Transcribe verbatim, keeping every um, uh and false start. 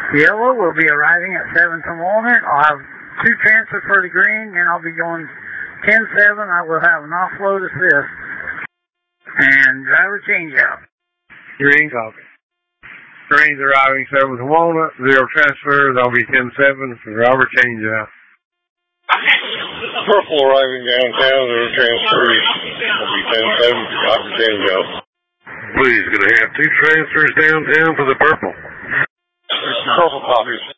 Yellow will be arriving at seven to morning. I'll have two transfers for the green, and I'll be going ten seven. I will have an offload assist. And driver change out. Green copy. Green's arriving seven to Walnut, zero transfers. I'll be ten seven for driver change out. Purple arriving downtown, zero transfers. I'll be ten seven for driver change out. Please, gonna have two transfers downtown for the purple. Purple copies.